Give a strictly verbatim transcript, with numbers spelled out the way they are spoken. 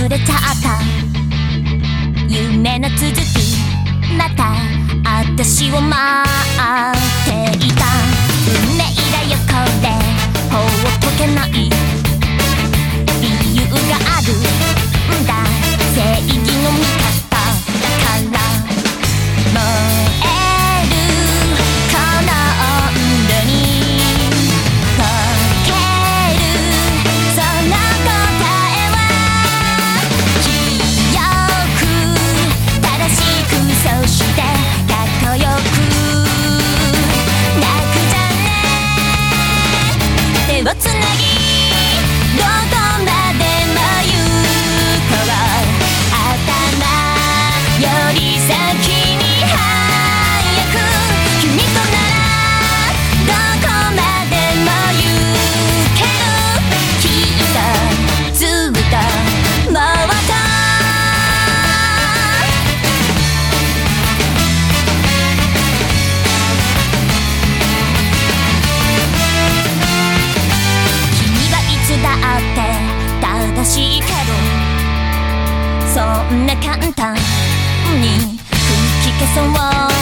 忘れちゃった夢の続きまた私を待っていた運命だよこれ放っとけない理由があるんだ正義の味方だから燃えるこの温度に溶けるその答えは清く正しくそしてかっこよくなくじゃね手をつなぎどこまでも行こう頭より先に早く君とならどこまでも行けるきっとずっともっと君はいつだって正しいけどそんな簡単に吹き消そう